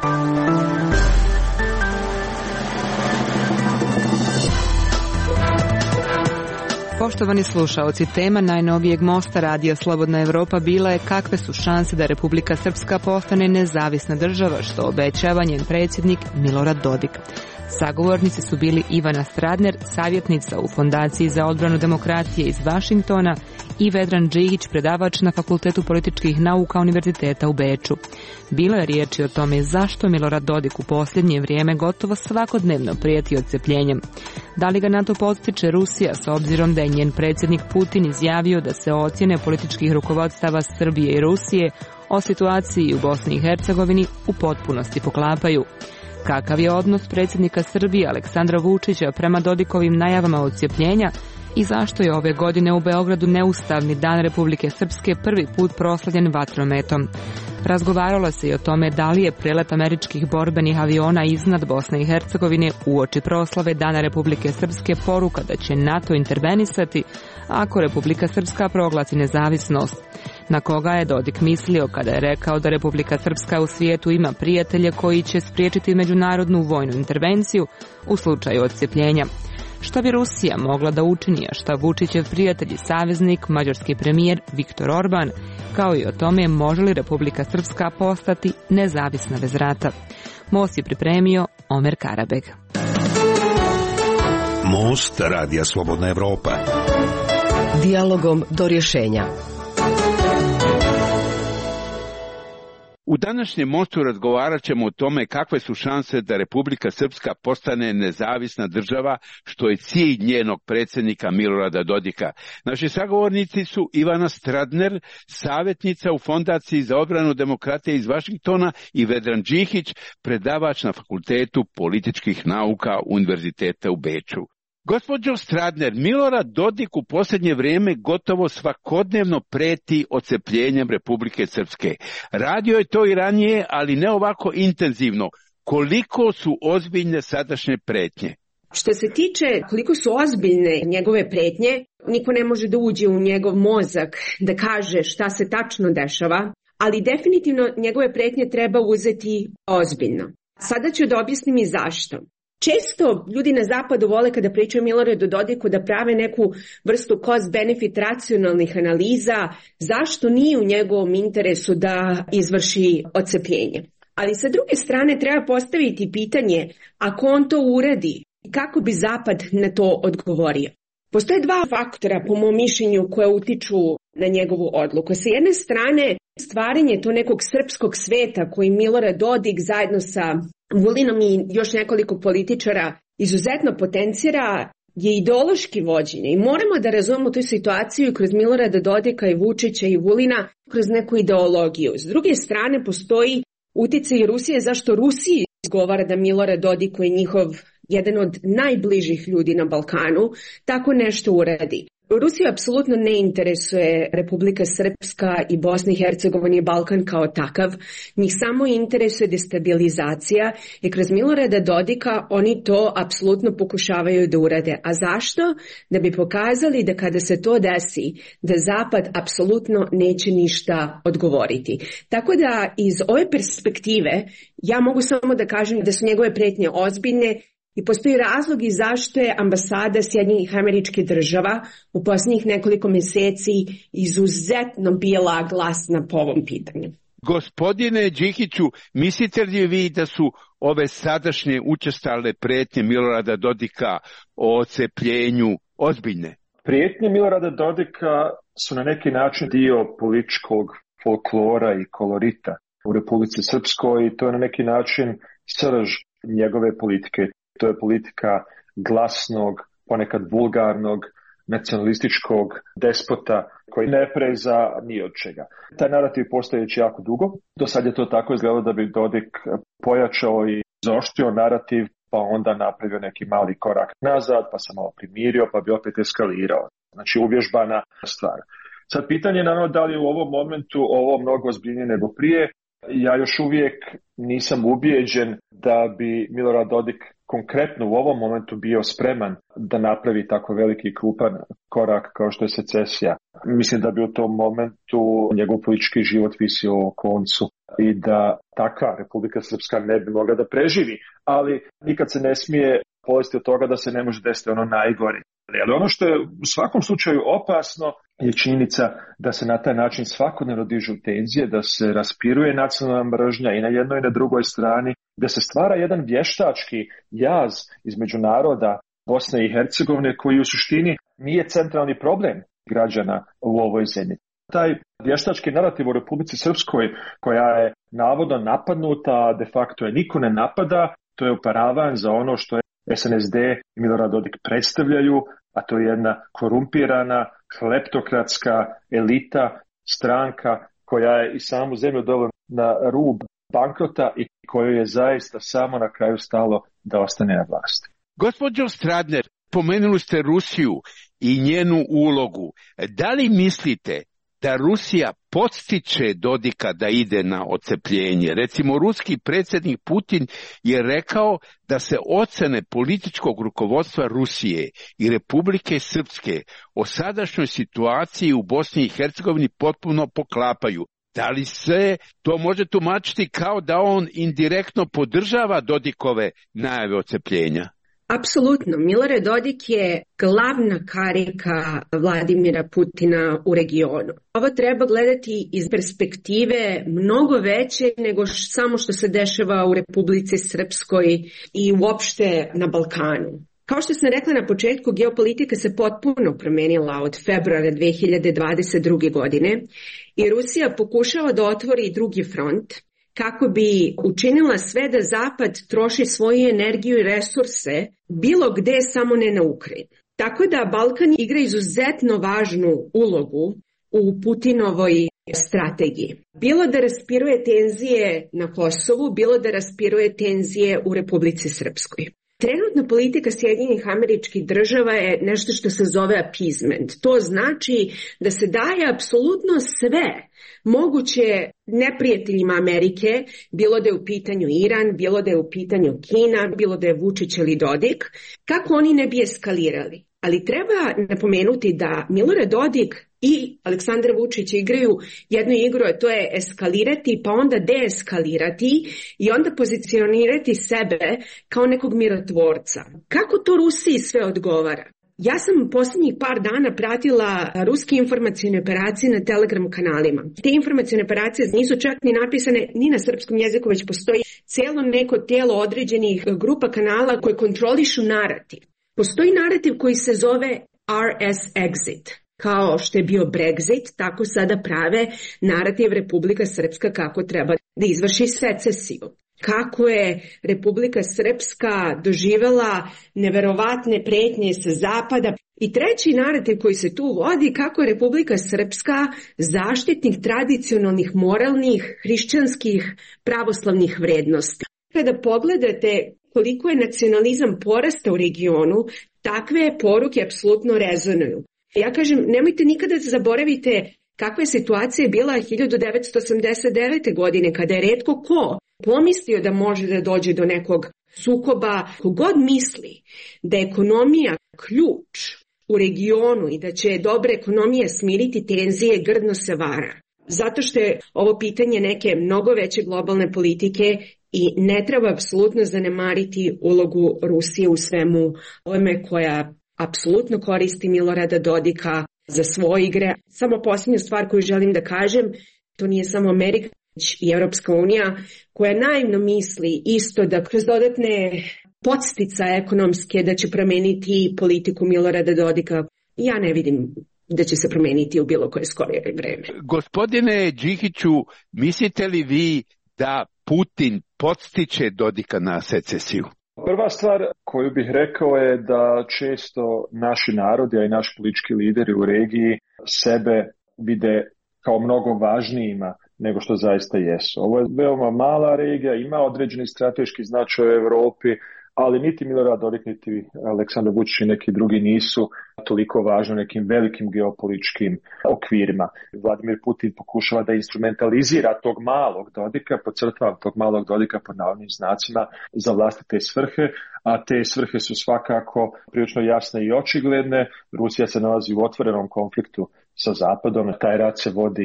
Poštovani slušaoci, tema najnovijeg mosta Radija Slobodna Evropa bila je kakve su šanse da Republika Srpska postane nezavisna država, što obećava njen predsjednik Milorad Dodik. Sagovornici su bili Ivana Stradner, savjetnica u Fondaciji za odbranu demokratije iz Vašingtona, i Vedran Džihić, predavač na Fakultetu političkih nauka Univerziteta u Beču. Bilo je riječi o tome zašto Milorad Dodik u posljednje vrijeme gotovo svakodnevno prijeti odcepljenjem. Da li ga na to potiče Rusija, s obzirom da je njen predsjednik Putin izjavio da se ocjene političkih rukovodstava Srbije i Rusije o situaciji u Bosni i Hercegovini u potpunosti poklapaju? Kakav je odnos predsjednika Srbije Aleksandra Vučića prema Dodikovim najavama odcepljenja i zašto je ove godine u Beogradu neustavni dan Republike Srpske prvi put proslavljen vatrometom? Razgovaralo se i o tome da li je prelet američkih borbenih aviona iznad Bosne i Hercegovine uoči proslave Dana Republike Srpske poruka da će NATO intervenisati ako Republika Srpska proglasi nezavisnost. Na koga je Dodik mislio kada je rekao da Republika Srpska u svijetu ima prijatelje koji će spriječiti međunarodnu vojnu intervenciju u slučaju odcepljenja? Šta bi Rusija mogla da učini, a šta Vučićev prijatelj i saveznik, mađarski premijer Viktor Orban, kao i o tome može li Republika Srpska postati nezavisna bez rata? Most je pripremio Omer Karabeg. Most Radija Slobodna Evropa. Dijalogom do rješenja. U današnjem mostu razgovarat ćemo o tome kakve su šanse da Republika Srpska postane nezavisna država, što je cilj njenog predsjednika Milorada Dodika. Naši sagovornici su Ivana Stradner, savjetnica u Fondaciji za odbranu demokratije iz Vašingtona, i Vedran Džihić, predavač na Fakultetu političkih nauka Univerziteta u Beču. Gospođo Stradner, Milorad Dodik u posljednje vrijeme gotovo svakodnevno preti odcepljenjem Republike Srpske. Radio je to i ranije, ali ne ovako intenzivno. Koliko su ozbiljne sadašnje prijetnje? Što se tiče koliko su ozbiljne njegove prijetnje, niko ne može da uđe u njegov mozak da kaže šta se tačno dešava, ali definitivno njegove prijetnje treba uzeti ozbiljno. Sada ću da objasnim i zašto. Često ljudi na zapadu vole kada pričaju o Miloradu Dodiku da prave neku vrstu cost-benefit racionalnih analiza zašto nije u njegovom interesu da izvrši odcepljenje. Ali sa druge strane treba postaviti pitanje, ako on to uradi, kako bi Zapad na to odgovorio? Postoje dva faktora, po mom mišljenju, koje utiču na njegovu odluku. Sa jedne strane, stvaranje to nekog srpskog sveta koji Milorad Dodik zajedno sa Vulinom i još nekoliko političara izuzetno potencira je ideološki vođenje i moramo da razumemo tu situaciju kroz Milorada Dodika i Vučića i Vulina kroz neku ideologiju. S druge strane postoji uticaj Rusije zašto Rusiji izgovara da Milorad Dodik je njihov jedan od najbližih ljudi na Balkanu tako nešto uradi. Rusiju apsolutno ne interesuje Republika Srpska i Bosna i Hercegovina i Balkan kao takav. Njih samo interesuje destabilizacija i kroz Milorada Dodika oni to apsolutno pokušavaju da urade. A zašto? Da bi pokazali da kada se to desi, da Zapad apsolutno neće ništa odgovoriti. Tako da iz ove perspektive ja mogu samo da kažem da su njegove prijetnje ozbiljne. I postoji razlog i zašto je ambasada Sjedinjenih Američkih Država u posljednjih nekoliko mjeseci izuzetno bila glasna po ovom pitanju. Gospodine Džihiću, mislite li vi da su ove sadašnje učestale prijetnje Milorada Dodika o odcepljenju ozbiljne? Prijetnje Milorada Dodika su na neki način dio političkog folklora i kolorita u Republici Srpskoj i to je na neki način srž njegove politike. To je politika glasnog, ponekad vulgarnog, nacionalističkog despota koji ne preza ni od čega. Taj narativ postoji već jako dugo. Do sad je to tako izgledalo da bi Dodik pojačao i zaoštrio narativ, pa onda napravio neki mali korak nazad, pa se malo primirio, pa bi opet eskalirao. Znači uvježbana stvar. Sad pitanje je naravno da li je u ovom momentu ovo mnogo ozbiljnije nego prije. Ja još uvijek nisam ubijeđen da bi Milorad Dodik konkretno u ovom momentu bio spreman da napravi tako veliki krupan korak kao što je secesija. Mislim da bi u tom momentu njegov politički život visio o koncu. i da takva Republika Srpska ne bi mogla da preživi, ali nikad se ne smije polaziti od toga da se ne može desiti ono najgore. Ali ono što je u svakom slučaju opasno je činjenica da se na taj način svakodnevno dižu tenzije, da se raspiruje nacionalna mržnja i na jednoj i na drugoj strani, da se stvara jedan vještački jaz između naroda Bosne i Hercegovine koji u suštini nije centralni problem građana u ovoj zemlji. Taj vještački narativ u Republici Srpskoj, koja je navodno napadnuta, a de facto je niko ne napada, to je paravan za ono što je SNSD i Milorad Dodik predstavljaju, a to je jedna korumpirana, kleptokratska elita, stranka koja je i samu zemlju dovela na rub bankrota i kojoj je zaista samo na kraju stalo da ostane na vlasti. Gospođo Stradner, pomenuli ste Rusiju i njenu ulogu. Da li mislite da Rusija podstiče Dodika da ide na odcepljenje? Recimo, ruski predsjednik Putin je rekao da se ocene političkog rukovodstva Rusije i Republike Srpske o sadašnjoj situaciji u Bosni i Hercegovini potpuno poklapaju. Da li se to može tumačiti kao da on indirektno podržava Dodikove najave odcepljenja? Apsolutno. Milorad Dodik je glavna karika Vladimira Putina u regionu. Ovo treba gledati iz perspektive mnogo veće nego samo što se dešava u Republici Srpskoj i uopšte na Balkanu. Kao što sam rekla na početku, geopolitika se potpuno promenila od februara 2022. godine i Rusija pokušava da otvori drugi front kako bi učinila sve da Zapad troši svoju energiju i resurse bilo gde, samo ne na Ukrajinu. Tako da Balkan igra izuzetno važnu ulogu u Putinovoj strategiji. Bilo da raspiruje tenzije na Kosovu, bilo da raspiruje tenzije u Republici Srpskoj. Trenutna politika Sjedinjenih Američkih Država je nešto što se zove appeasement. To znači da se daje apsolutno sve moguće neprijateljima Amerike, bilo da je u pitanju Iran, bilo da je u pitanju Kina, bilo da je Vučić ili Dodik, kako oni ne bi eskalirali. Ali treba napomenuti da Milorad Dodik i Aleksandar Vučić igraju jednu igru, a to je eskalirati pa onda deeskalirati i onda pozicionirati sebe kao nekog mirotvorca. Kako to Rusiji sve odgovara? Ja sam posljednjih par dana pratila ruske informacijne operacije na Telegram kanalima. Te informacijne operacije nisu čak ni napisane ni na srpskom jeziku, već postoji cijelo neko tijelo određenih grupa kanala koje kontrolišu narativ. Postoji narativ koji se zove RS Exit. Kao što je bio Brexit, tako sada prave narativ Republika Srpska kako treba da izvrši secesiju. Kako je Republika Srpska doživela neverovatne pretnje sa zapada. I treći narativ koji se tu vodi, kako je Republika Srpska zaštitnik tradicionalnih, moralnih, hrišćanskih, pravoslavnih vrednosti. Kada pogledate koliko je nacionalizam porasta u regionu, takve poruke apsolutno rezonuju. Ja kažem, nemojte nikada zaboravite kakva je situacija bila 1989. godine, kada je retko ko pomislio da može da dođe do nekog sukoba. Kogod misli da je ekonomija ključ u regionu i da će dobra ekonomija smiriti tenzije, grdno se vara. Zato što je ovo pitanje neke mnogo veće globalne politike i ne treba apsolutno zanemariti ulogu Rusije u svemu ovome, koja apsolutno koristi Milorada Dodika za svoje igre. Samo posljednju stvar koju želim da kažem, to nije samo Amerika, već i Europska unija, koja naivno misli isto da kroz dodatne podsticaje ekonomske da će promeniti politiku Milorada Dodika. Ja ne vidim da će se promeniti u bilo koje skorije vreme. Gospodine Đikiću, mislite li vi da Putin podstiče Dodika na secesiju? Prva stvar koju bih rekao je da često naši narodi, a i naši politički lideri u regiji sebe vide kao mnogo važnijima nego što zaista jesu. Ovo je veoma mala regija, ima određeni strateški značaj u Europi, ali niti Milorad Dodik, niti Aleksandar Vučić i neki drugi nisu toliko važni nekim velikim geopolitičkim okvirima. Vladimir Putin pokušava da instrumentalizira tog malog Dodika, podcrtavam tog malog Dodika pod navodnim znacima, za vlastite svrhe, a te svrhe su svakako prilično jasne i očigledne. Rusija se nalazi u otvorenom konfliktu sa Zapadom, taj rat se vodi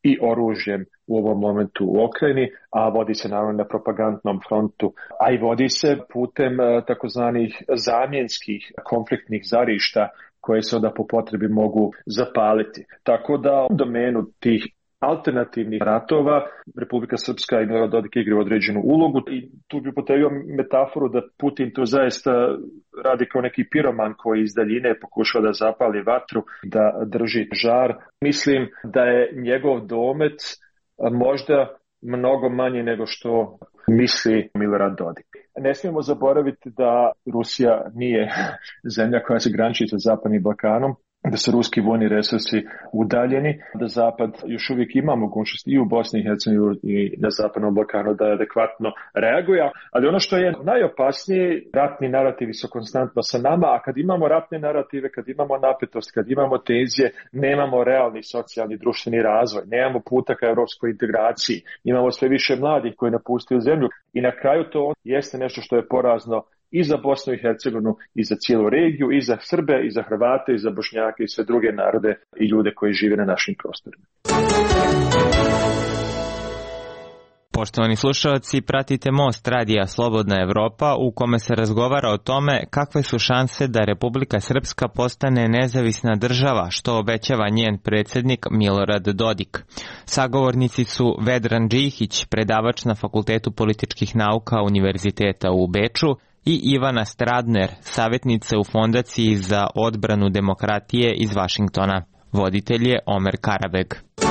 i oružjem u ovom momentu u Ukrajini, a vodi se naravno na propagandnom frontu, a i vodi se putem takozvanih zamjenskih konfliktnih žarišta koje se onda po potrebi mogu zapaliti. Tako da u domenu tih alternativnih ratova Republika Srpska i Milorad Dodik igraju određenu ulogu i tu bi upotrebio metaforu da Putin to zaista radi kao neki piroman koji iz daljine pokušava da zapali vatru, da drži žar. Mislim da je njegov domet možda mnogo manji nego što misli Milorad Dodik. Ne smijemo zaboraviti da Rusija nije zemlja koja se graniči sa Zapadnim Balkanom, da su ruski vojni resursi udaljeni, da Zapad još uvijek ima mogućnost i u Bosni i Hercegovini i na Zapadnom Balkanu da adekvatno reaguje. Ali ono što je najopasnije, ratni narativi su konstantno sa nama, a kad imamo ratne narative, kad imamo napetost, kad imamo tenzije, nemamo realni socijalni društveni razvoj, nemamo puta ka europskoj integraciji, imamo sve više mladih koji napuštaju zemlju i na kraju to jeste nešto što je porazno i za Bosnu i Hercegovinu, i za cijelu regiju, i za Srbe, i za Hrvate, i za Bošnjake, i sve druge narode i ljude koji žive na našim prostorima. Poštovani slušalci, pratite Most radija Slobodna Evropa u kome se razgovara o tome kakve su šanse da Republika Srpska postane nezavisna država, što obećava njen predsjednik Milorad Dodik. Sagovornici su Vedran Džihić, predavač na Fakultetu političkih nauka Univerziteta u Beču, i Ivana Stradner, savjetnica u Fondaciji za odbranu demokratije iz Vašingtona. Voditelj je Omer Karabeg.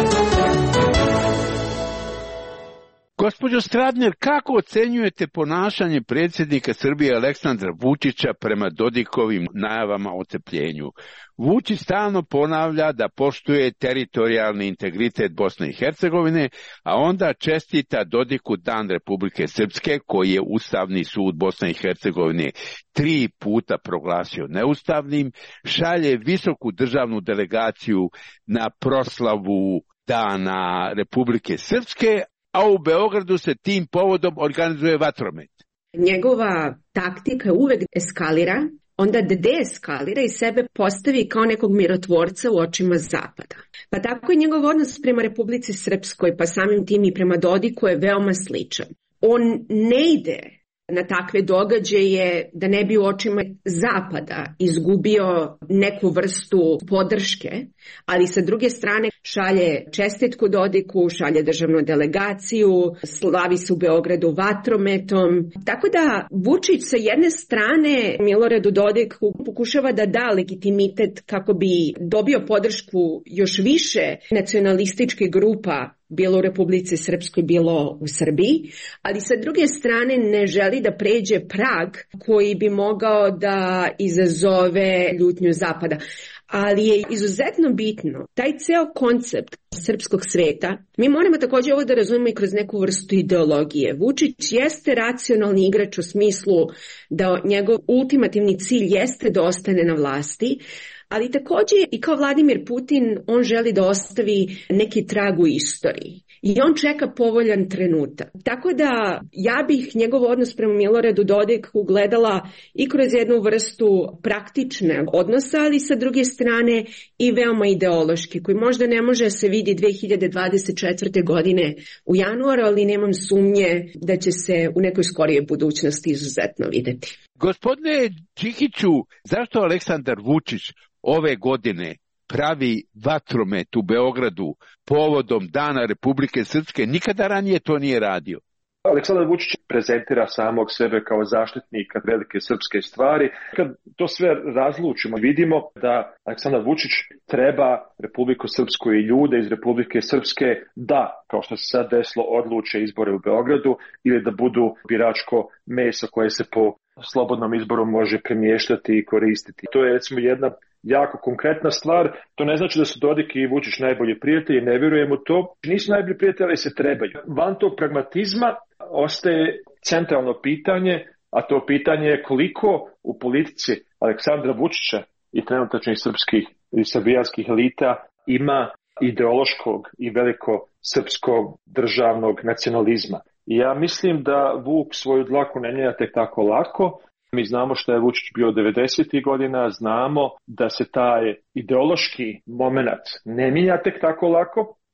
Gospođo Stradner, kako ocenjujete ponašanje predsjednika Srbije Aleksandra Vučića prema Dodikovim najavama o ocepljenju? Vučić stalno ponavlja da poštuje teritorijalni integritet Bosne i Hercegovine, a onda čestita Dodiku Dan Republike Srpske, koji je Ustavni sud Bosne i Hercegovine 3 puta proglasio neustavnim, šalje visoku državnu delegaciju na proslavu Dana Republike Srpske, a u Beogradu se tim povodom organizuje vatromet. Njegova taktika uvek eskalira, onda deeskalira i sebe postavi kao nekog mirotvorca u očima Zapada. Pa tako i njegov odnos prema Republici Srpskoj, pa samim tim i prema Dodiku je veoma sličan. On ne ide na takve događaje da ne bi u očima Zapada izgubio neku vrstu podrške, ali sa druge strane šalje čestitku Dodiku, šalje državnu delegaciju, slavi se u Beogradu vatrometom. Tako da Vučić sa jedne strane Miloradu Dodiku pokušava da da legitimitet kako bi dobio podršku još više nacionalističkih grupa, bilo u Republici Srpskoj, bilo u Srbiji, ali sa druge strane ne želi da pređe prag koji bi mogao da izazove ljutnju Zapada. Ali je izuzetno bitno, taj ceo koncept srpskog sveta, mi moramo također ovo da razumemo i kroz neku vrstu ideologije. Vučić jeste racionalni igrač u smislu da njegov ultimativni cilj jeste da ostane na vlasti, ali također i kao Vladimir Putin on želi da ostavi neki trag u istoriji i on čeka povoljan trenutak. Tako da ja bih njegov odnos prema Miloradu Dodiku gledala i kroz jednu vrstu praktične odnosa, ali sa druge strane i veoma ideološki, koji možda ne može se vidi 2024. godine u januaru, ali nemam sumnje da će se u nekoj skorijoj budućnosti izuzetno videti. Gospodine Čihiću, zašto Aleksandar Vučić ove godine pravi vatromet u Beogradu povodom Dana Republike Srpske? Nikada ranije to nije radio. Aleksandar Vučić prezentira samog sebe kao zaštitnika velike srpske stvari. Kad to sve razlučimo, vidimo da Aleksandar Vučić treba Republiku Srpsku i ljude iz Republike Srpske da, kao što se sad desilo, odluče izbore u Beogradu ili da budu biračko meso koje se po slobodnom izboru može premještati i koristiti. To je recimo jedna jako konkretna stvar. To ne znači da su Dodik i Vučić najbolji prijatelji, ne vjerujem u to. Nisu najbolji prijatelji, ali se trebaju. Van tog pragmatizma ostaje centralno pitanje, a to pitanje je koliko u politici Aleksandra Vučića i trenutačnih srpskih i srbijanskih elita ima ideološkog i veliko srpskog državnog nacionalizma. I ja mislim da Vuk svoju dlaku ne mijenja tek tako lako. Mi znamo što je Vučić bio 90. godina, znamo da se taj ideološki moment ne mijenja tek tako lako.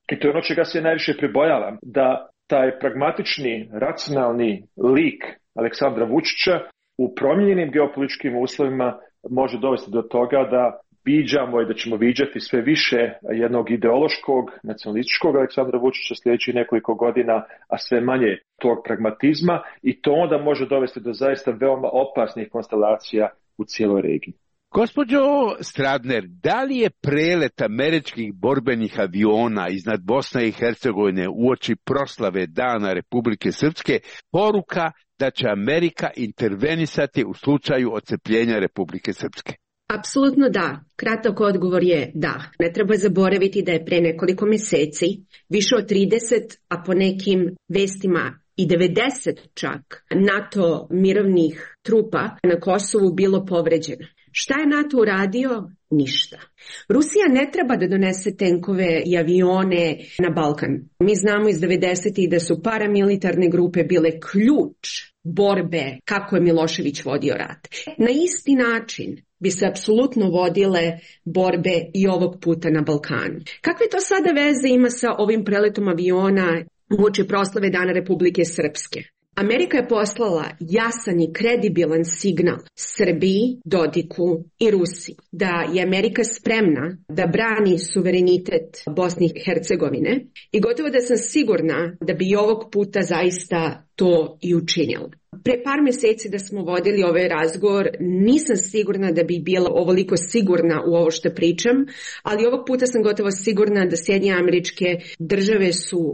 I to je ono čega se najviše pribojavam, da taj pragmatični, racionalni lik Aleksandra Vučića u promijenjenim geopolitičkim uslovima može dovesti do toga da viđamo i da ćemo viđati sve više jednog ideološkog, nacionalističkog Aleksandra Vučića sljedećih nekoliko godina, a sve manje tog pragmatizma, i to onda može dovesti do zaista veoma opasnih konstelacija u cijeloj regiji. Gospođo Stradner, da li je prelet američkih borbenih aviona iznad Bosne i Hercegovine uoči proslave Dana Republike Srpske poruka da će Amerika intervenisati u slučaju odcepljenja Republike Srpske? Apsolutno da. Kratak odgovor je da. Ne treba zaboraviti da je pre nekoliko mjeseci više od 30, a po nekim vestima i 90 čak NATO mirovnih trupa na Kosovu bilo povređeno. Šta je NATO uradio? Ništa. Rusija ne treba da donese tenkove i avione na Balkan. Mi znamo iz 90-ih da su paramilitarne grupe bile ključ borbe kako je Milošević vodio rat. Na isti način bi se apsolutno vodile borbe i ovog puta na Balkanu. Kakve to sada veze ima sa ovim preletom aviona uoči proslave Dana Republike Srpske? Amerika je poslala jasan i kredibilan signal Srbiji, Dodiku i Rusiji da je Amerika spremna da brani suverenitet Bosne i Hercegovine i gotovo da sam sigurna da bi i ovog puta zaista to i učinila. Pre par mjeseci da smo vodili ovaj razgovor, nisam sigurna da bi bila ovoliko sigurna u ovo što pričam, ali ovog puta sam gotovo sigurna da Sjedinjene Američke Države su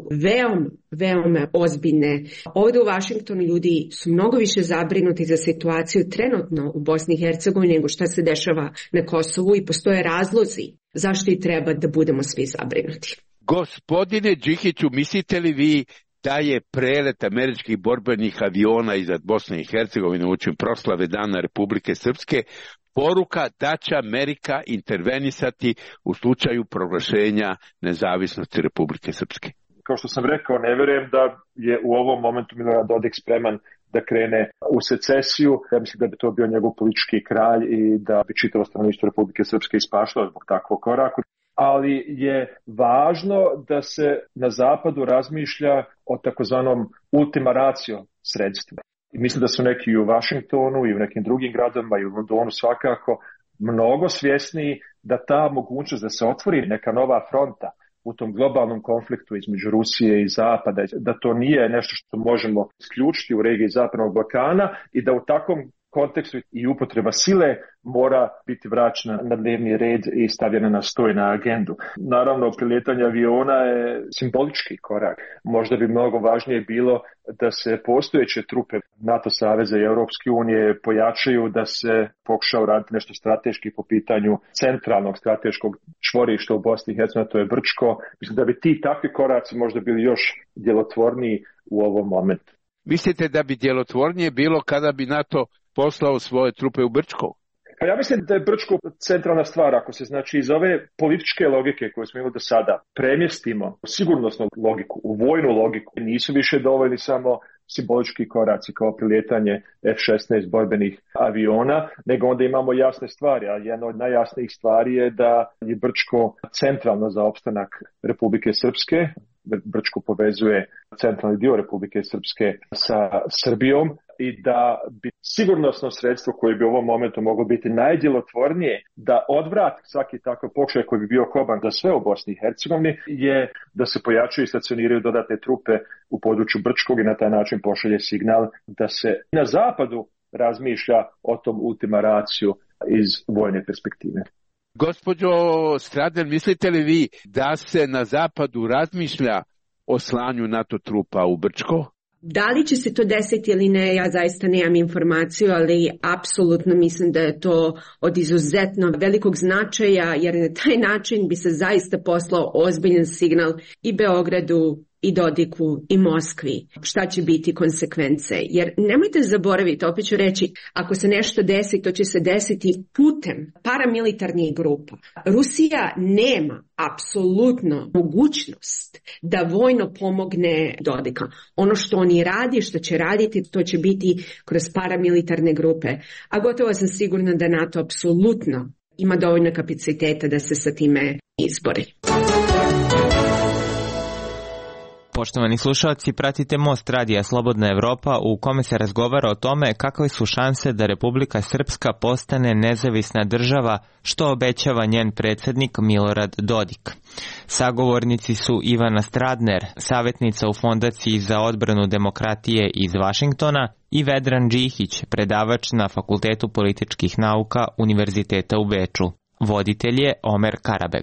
veoma ozbiljne. Ovdje u Vašingtonu ljudi su mnogo više zabrinuti za situaciju trenutno u Bosni i Hercegovini nego šta se dešava na Kosovu i postoje razlozi zašto i treba da budemo svi zabrinuti. Gospodine Đikiću, mislite li vi da je prelet američkih borbenih aviona iznad Bosne i Hercegovine uoči proslave Dana Republike Srpske poruka da će Amerika intervenisati u slučaju proglašenja nezavisnosti Republike Srpske? Kao što sam rekao, ne vjerujem da je u ovom momentu Milorad Dodik spreman da krene u secesiju. Ja mislim da bi to bio njegov politički kralj i da bi čitavo stanovništvo Republike Srpske ispaštalo zbog takvog koraka. Ali je važno da se na zapadu razmišlja o takozvanom ultima ratio sredstvu. I mislim da su neki i u Vašingtonu i u nekim drugim gradovima i u Londonu svakako mnogo svjesniji da ta mogućnost da se otvori neka nova fronta u tom globalnom konfliktu između Rusije i Zapada, da to nije nešto što možemo isključiti u regiji Zapadnog Balkana i da u takvom kontekstu i upotreba sile mora biti vraćena na dnevni red i stavljena na stoj na agendu. Naravno, prilijetanje aviona je simbolički korak. Možda bi mnogo važnije bilo da se postojeće trupe NATO saveza i Europske unije pojačaju, da se pokuša uraditi nešto strateški po pitanju centralnog strateškog čvorišta u Bosni i Hercegovini, to je Brčko. Mislim da bi ti takvi koraci možda bili još djelotvorniji u ovom momentu. Mislite da bi djelotvornije bilo kada bi NATO poslao svoje trupe u Brčko? Pa ja mislim da je Brčko centralna stvar. Ako se znači iz ove političke logike koje smo imali do sada premjestimo sigurnosnu logiku, u vojnu logiku, nisu više dovoljni samo simbolički koraci kao prilijetanje F-16 borbenih aviona, nego onda imamo jasne stvari, a jedna od najjasnijih stvari je da je Brčko centralno za opstanak Republike Srpske. Brčko povezuje centralni dio Republike Srpske sa Srbijom i da bi sigurnosno sredstvo koje bi u ovom momentu moglo biti najdjelotvornije da odvrati svaki takav pokušaj koji bi bio koban za sve u Bosni i Hercegovini je da se pojačaju i stacioniraju dodatne trupe u području Brčkog i na taj način pošalje signal da se na zapadu razmišlja o tom ultima ratio iz vojne perspektive. Gospođo Stradner, mislite li vi da se na zapadu razmišlja o slanju NATO trupa u Brčko? Da li će se to desiti ili ne, ja zaista nemam informaciju, ali apsolutno mislim da je to od izuzetno velikog značaja, jer na taj način bi se zaista poslao ozbiljan signal i Beogradu, i Dodiku, i Moskvi. Šta će biti konsekvence? Jer nemojte zaboraviti, opet ću reći, ako se nešto desi, to će se desiti putem paramilitarnih grupa. Rusija nema apsolutno mogućnost da vojno pomogne Dodika. Ono što oni radi, što će raditi, to će biti kroz paramilitarne grupe. A gotovo sam sigurna da NATO apsolutno ima dovoljno kapaciteta da se sa time izbori. Poštovani slušalci, pratite Most radija Slobodna Evropa u kome se razgovara o tome kakve su šanse da Republika Srpska postane nezavisna država, što obećava njen predsjednik Milorad Dodik. Sagovornici su Ivana Stradner, savjetnica u Fondaciji za odbranu demokratije iz Vašingtona, i Vedran Džihić, predavač na Fakultetu političkih nauka Univerziteta u Beču. Voditelj je Omer Karabeg.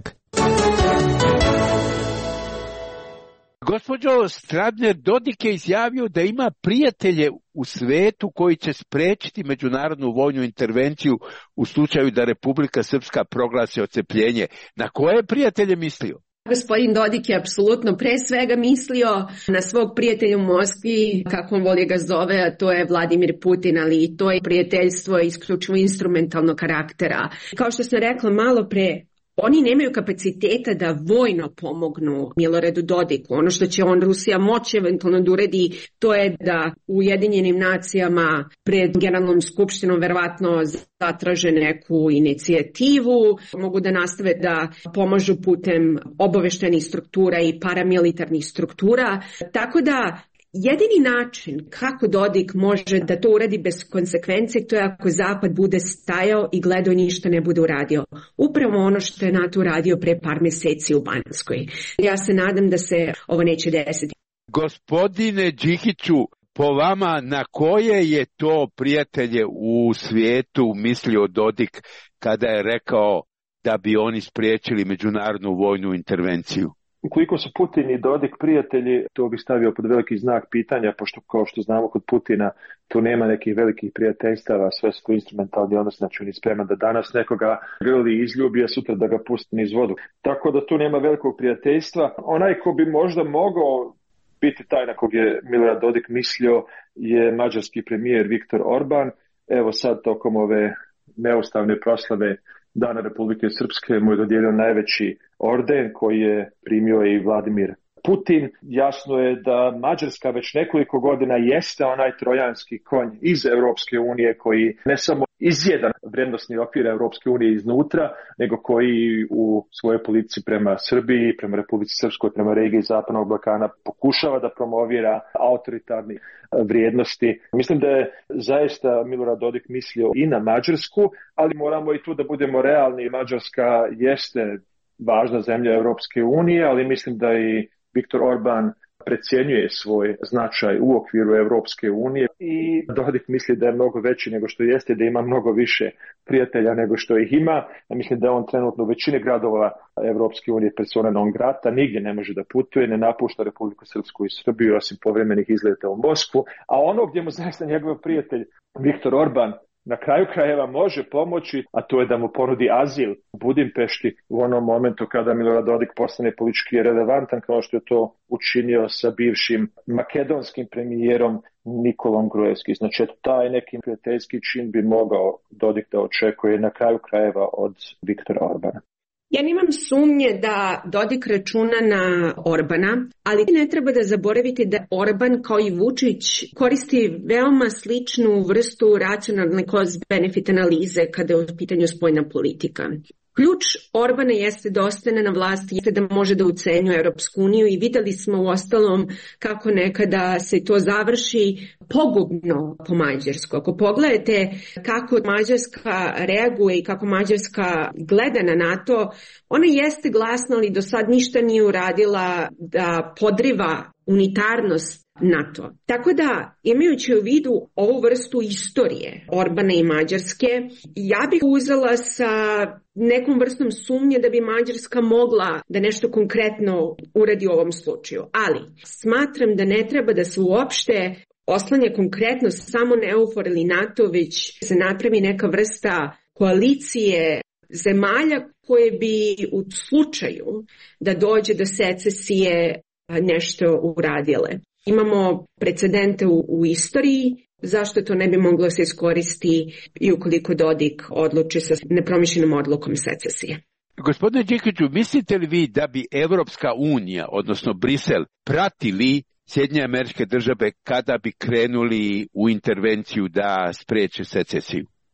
Gospođo Stradner, Dodik je izjavio da ima prijatelje u svetu koji će spriječiti međunarodnu vojnu intervenciju u slučaju da Republika Srpska proglasi odcepljenje. Na koje prijatelje mislio? Gospodin Dodik je apsolutno pre svega mislio na svog prijatelja u Moskvi, kako on voli ga zove, a to je Vladimir Putin, ali i to je prijateljstvo isključivo instrumentalnog karaktera. Kao što sam rekla malo pre, oni nemaju kapaciteta da vojno pomognu Miloradu Dodiku. Ono što će Rusija moći eventualno da uredi, to je da u Ujedinjenim nacijama pred Generalnom skupštinom verovatno zatraže neku inicijativu, mogu da nastave da pomažu putem obaveštajnih struktura i paramilitarnih struktura. Tako da jedini način kako Dodik može da to uradi bez konsekvencije, to je ako Zapad bude stajao i gledao i ništa ne bude uradio. Upravo ono što je NATO uradio pre par mjeseci u Banjskoj. Ja se nadam da se ovo neće desiti. Gospodine Džihiću, po vama na koje je to prijatelje u svijetu mislio Dodik kada je rekao da bi oni spriječili međunarodnu vojnu intervenciju? Ukoliko su Putin i Dodik prijatelji, to bih stavio pod veliki znak pitanja, pošto kao što znamo kod Putina tu nema nekih velikih prijateljstava, sve su to instrumentalni odnos, znači on je spreman da danas nekoga grli i izljubi, a sutra da ga pusti niz vodu. Tako da tu nema velikog prijateljstva. Onaj ko bi možda mogao biti taj na kog je Milorad Dodik mislio je mađarski premijer Viktor Orban. Evo sad tokom ove neustavne proslave Dana Republike Srpske mu je dodijelio najveći orden koji je primio i Vladimir Putin. Jasno je da Mađarska već nekoliko godina jeste onaj trojanski konj iz Europske unije koji ne samo izjeda vrijednosni okvir Europske unije iznutra, nego koji u svojoj politici prema Srbiji, prema Republici Srpskoj, prema regiji Zapadnog Balkana pokušava da promovira autoritarni vrijednosti. Mislim da je zaista Milorad Dodik mislio i na Mađarsku, ali moramo i tu da budemo realni. Mađarska jeste važna zemlja Europske unije, ali mislim da i Viktor Orban precjenjuje svoj značaj u okviru Europske unije i Dodik misli da je mnogo veći nego što jeste, da ima mnogo više prijatelja nego što ih ima. Ja mislim da je on trenutno u većini gradova Europske unije persona non grata, nigdje ne može da putuje, ne napušta Republiku Srpsku i Srbiju osim povremenih izleta u Moskvu, a ono gdje mu zaista njegov prijatelj Viktor Orban na kraju krajeva može pomoći, a to je da mu ponudi azil u Budimpešti u onom momentu kada Milorad Dodik postane politički relevantan, kao što je to učinio sa bivšim makedonskim premijerom Nikolom Gruevski. Znači, taj neki prijateljski čin bi mogao Dodik da očekuje na kraju krajeva od Viktora Orbana. Ja nemam sumnje da Dodik računa na Orbana, ali ne treba da zaboravite da Orban kao i Vučić koristi veoma sličnu vrstu racionalne cost-benefit analize kada je u pitanju spoljna politika. Ključ Orbana jeste da ostane na vlasti, jeste da može da ucenjuje Europsku uniju i videli smo u ostalom kako nekada se to završi pogubno po Mađarsku. Ako pogledate kako Mađarska reaguje i kako Mađarska gleda na NATO, ona jeste glasna, ali do sad ništa nije uradila da podriva unitarnost NATO. Tako da, imajući u vidu ovu vrstu istorije Orbana i Mađarske, ja bih uzela sa nekom vrstom sumnje da bi Mađarska mogla da nešto konkretno uradi u ovom slučaju. Ali smatram da ne treba da se uopšte oslanja konkretno samo na EUFOR ili NATO, već se napravi neka vrsta koalicije zemalja koje bi u slučaju da dođe do secesije nešto uradile. Imamo precedente u istoriji, zašto to ne bi moglo se iskoristi i ukoliko Dodik odluči sa nepromišljenom odlukom secesije. Gospodine Džikiću, mislite li vi da bi Evropska unija, odnosno Brisel, pratili Sjedinjene Američke Države kada bi krenuli u intervenciju da spriječe secesiju?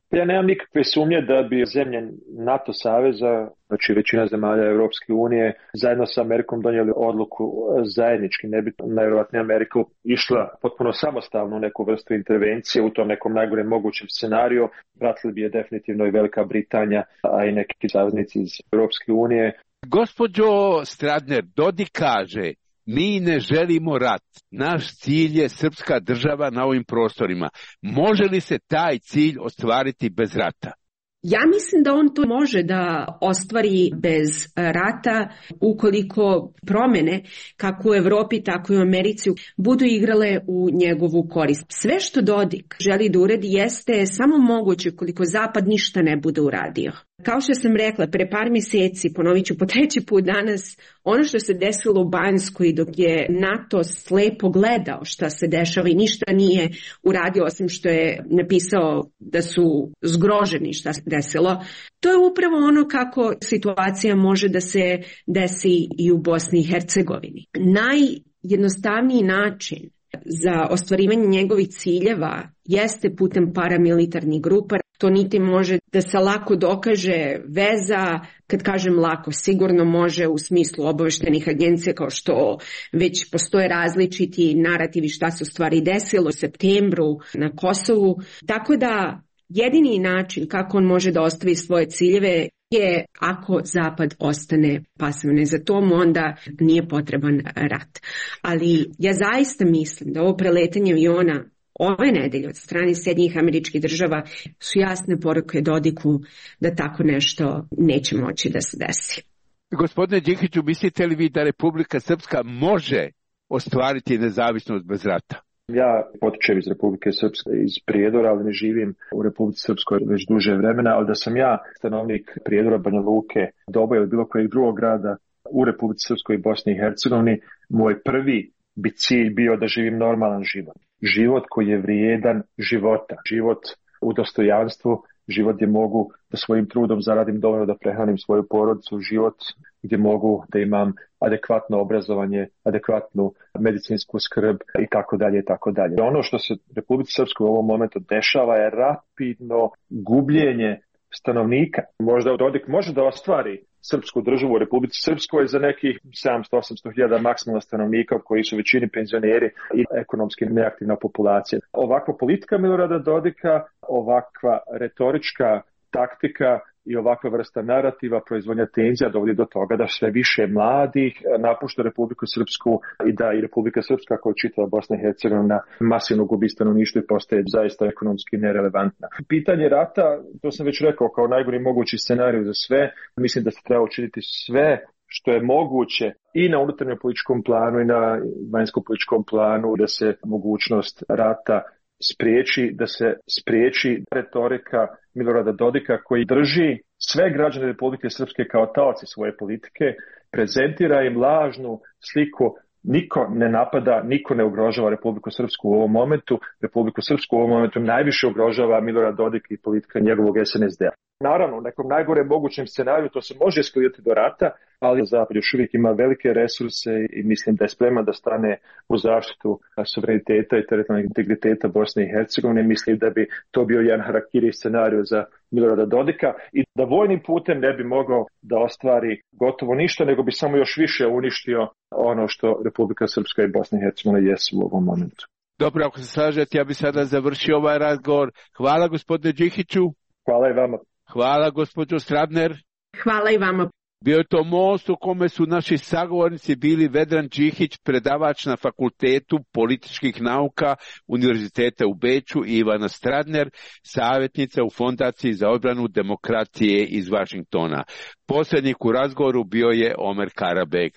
Ja nemam nikakve sumnje da bi zemlje NATO saveza, znači većina zemalja Europske unije, zajedno sa Amerikom donijeli odluku zajednički. Ne bi najvjerojatnije Amerika išla potpuno samostalno u neku vrstu intervencije u tom nekom najgorem mogućem scenariju. Pratili bi je definitivno i Velika Britanija, a i neki saveznici iz Europske unije. Gospođo Stradner, Dodik kaže: mi ne želimo rat. Naš cilj je srpska država na ovim prostorima. Može li se taj cilj ostvariti bez rata? Ja mislim da on to može da ostvari bez rata ukoliko promjene kako u Evropi tako i u Americi budu igrale u njegovu korist. Sve što Dodik želi da uradi jeste samo moguće ukoliko Zapad ništa ne bude uradio. Kao što sam rekla, pre par mjeseci, ponovit ću po treći put danas, ono što se desilo u Banjskoj dok je NATO slepo gledao šta se dešava i ništa nije uradio osim što je napisao da su zgroženi šta se desilo, to je upravo ono kako situacija može da se desi i u Bosni i Hercegovini. Najjednostavniji način za ostvarivanje njegovih ciljeva jeste putem paramilitarnih grupa. To niti može da se lako dokaže veza, kad kažem lako, sigurno može u smislu obaveštenih agencija kao što već postoje različiti narativi šta se u stvari desilo u septembru na Kosovu. Tako da jedini način kako on može da ostavi svoje ciljeve je ako Zapad ostane pasivno. Za to mu onda nije potreban rat. Ali ja zaista mislim da ovo preletanje aviona ove nedelje od strane Sjedinjenih Američkih Država su jasne poruke Dodiku da tako nešto neće moći da se desi. Gospodine Đikiću, mislite li vi da Republika Srpska može ostvariti nezavisnost bez rata? Ja potičem iz Republike Srpske, iz Prijedora, ali ne živim u Republici Srpskoj već duže vremena, ali da sam ja stanovnik Prijedora, Banja Luke, Doboja ili bilo kojeg drugog grada u Republici Srpskoj i Bosni i Hercegovini, moj prvi bi cilj bio da živim normalan život. Život koji je vrijedan života. Život u dostojanstvu, život gdje mogu da svojim trudom zaradim dovoljno da prehranim svoju porodicu, život gdje mogu da imam adekvatno obrazovanje, adekvatnu medicinsku skrb i tako dalje i tako dalje. Ono što se Republici Srpskoj u ovom momentu dešava je rapidno gubljenje stanovnika. Možda Dodik može da ostvari srpsku državu u Republici Srpskoj za nekih 700-800 hiljada maksimalno stanovnika koji su većini penzioneri i ekonomski neaktivna populacija. Ovakva politika Milorada Dodika, ovakva retorička taktika i ovakva vrsta narativa, proizvodnja tenzija dovodi do toga da sve više mladih napušta Republiku Srpsku i da i Republika Srpska koja je čitava Bosna i Hercegovina masivno gubi stanovništvo i postaje zaista ekonomski nerelevantna. Pitanje rata, to sam već rekao, kao najgori mogući scenarij za sve. Mislim da se treba učiniti sve što je moguće i na unutarnjem političkom planu i na vanjskom političkom planu da se mogućnost rata spriječi, da se spriječi retorika Milorada Dodika koji drži sve građane Republike Srpske kao taoci svoje politike, prezentira im lažnu sliku. Niko ne napada, niko ne ugrožava Republiku Srpsku u ovom momentu. Republiku Srpsku u ovom momentu najviše ugrožava Milorad Dodik i politika njegovog SNSD-a. Naravno, u nekom najgore mogućem scenariju to se može eskalirati do rata, ali Zapad još uvijek ima velike resurse i mislim da je spreman da stane u zaštitu suvereniteta i teritorijalnog integriteta Bosne i Hercegovine. Mislim da bi to bio jedan harakiri scenarij za Milorada Dodika i da vojnim putem ne bi mogao da ostvari gotovo ništa, nego bi samo još više uništio ono što Republika Srpska i Bosna i Hercegovina jesu u ovom momentu. Dobro, ako se slažete, ja bi sada završio ovaj razgovor. Hvala gospodine Đikiću. Hvala i vama. Hvala gospođo Stradner. Hvala i vama. Bio je to most u kome su naši sagovornici bili Vedran Đikić, predavač na Fakultetu političkih nauka Univerziteta u Beču, i Ivana Stradner, savjetnica u Fondaciji za odbranu demokracije iz Vašingtona. Posrednik u razgovoru bio je Omer Karabeg.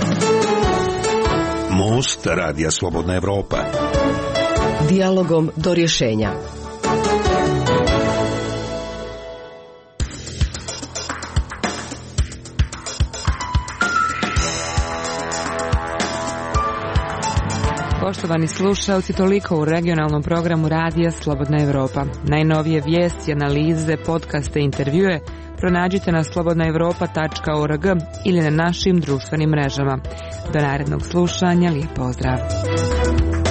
Most Radija Slobodna Evropa. Dijalogom do rješenja. Poštovani slušalci, toliko u regionalnom programu Radija Slobodna Evropa. Najnovije vijesti, analize, podcaste i intervjue pronađite na slobodnaevropa.org ili na našim društvenim mrežama. Do narednog slušanja, lijep pozdrav.